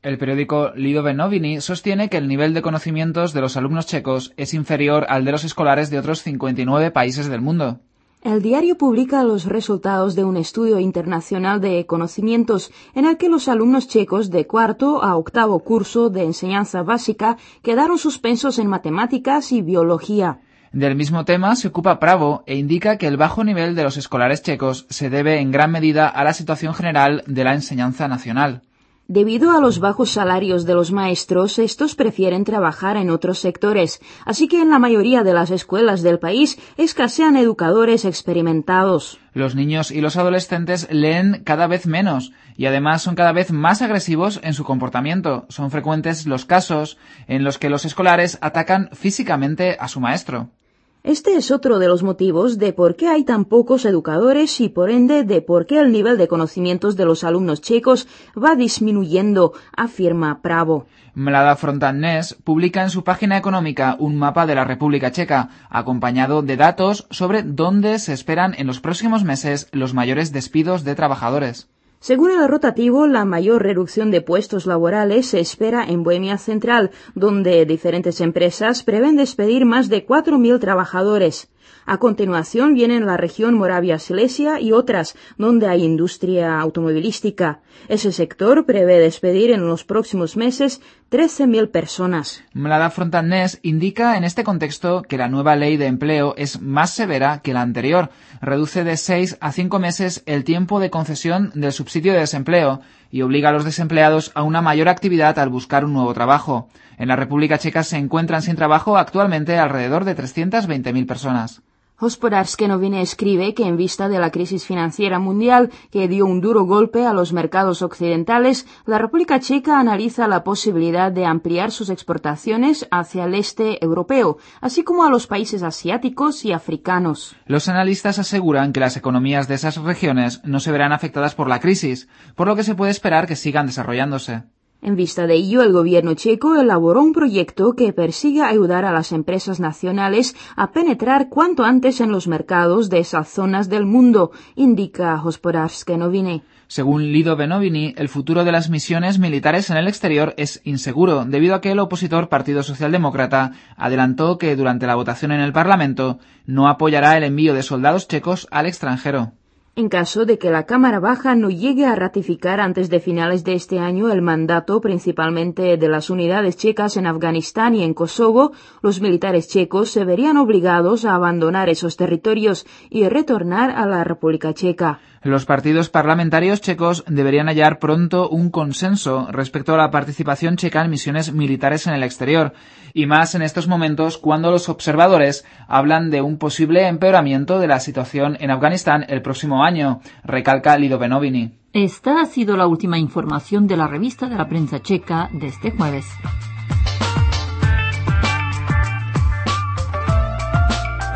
El periódico Lidové Noviny sostiene que el nivel de conocimientos de los alumnos checos es inferior al de los escolares de otros 59 países del mundo. El diario publica los resultados de un estudio internacional de conocimientos en el que los alumnos checos de cuarto a octavo curso de enseñanza básica quedaron suspensos en matemáticas y biología. Del mismo tema se ocupa Pravo e indica que el bajo nivel de los escolares checos se debe en gran medida a la situación general de la enseñanza nacional. Debido a los bajos salarios de los maestros, estos prefieren trabajar en otros sectores, así que en la mayoría de las escuelas del país escasean educadores experimentados. Los niños y los adolescentes leen cada vez menos y además son cada vez más agresivos en su comportamiento. Son frecuentes los casos en los que los escolares atacan físicamente a su maestro. Este es otro de los motivos de por qué hay tan pocos educadores y, por ende, de por qué el nivel de conocimientos de los alumnos checos va disminuyendo, afirma Pravo. Mlada Frontanés publica en su página económica un mapa de la República Checa, acompañado de datos sobre dónde se esperan en los próximos meses los mayores despidos de trabajadores. Según el rotativo, la mayor reducción de puestos laborales se espera en Bohemia Central, donde diferentes empresas prevén despedir más de 4.000 trabajadores. A continuación vienen la región Moravia-Silesia y otras, donde hay industria automovilística. Ese sector prevé despedir en los próximos meses 13.000 personas. Mlada Frontanés indica en este contexto que la nueva ley de empleo es más severa que la anterior. Reduce de 6 a 5 meses el tiempo de concesión del subsidio de desempleo y obliga a los desempleados a una mayor actividad al buscar un nuevo trabajo. En la República Checa se encuentran sin trabajo actualmente alrededor de 320.000 personas. Hospodářské noviny escribe que en vista de la crisis financiera mundial que dio un duro golpe a los mercados occidentales, la República Checa analiza la posibilidad de ampliar sus exportaciones hacia el este europeo, así como a los países asiáticos y africanos. Los analistas aseguran que las economías de esas regiones no se verán afectadas por la crisis, por lo que se puede esperar que sigan desarrollándose. En vista de ello, el gobierno checo elaboró un proyecto que persigue ayudar a las empresas nacionales a penetrar cuanto antes en los mercados de esas zonas del mundo, indica Hospodářské noviny. Según Lidové Noviny, el futuro de las misiones militares en el exterior es inseguro, debido a que el opositor Partido Socialdemócrata adelantó que durante la votación en el Parlamento no apoyará el envío de soldados checos al extranjero. En caso de que la Cámara Baja no llegue a ratificar antes de finales de este año el mandato principalmente de las unidades checas en Afganistán y en Kosovo, los militares checos se verían obligados a abandonar esos territorios y retornar a la República Checa. Los partidos parlamentarios checos deberían hallar pronto un consenso respecto a la participación checa en misiones militares en el exterior, y más en estos momentos cuando los observadores hablan de un posible empeoramiento de la situación en Afganistán el próximo año, recalca Lidové Noviny. Esta ha sido la última información de la revista de la prensa checa de este jueves.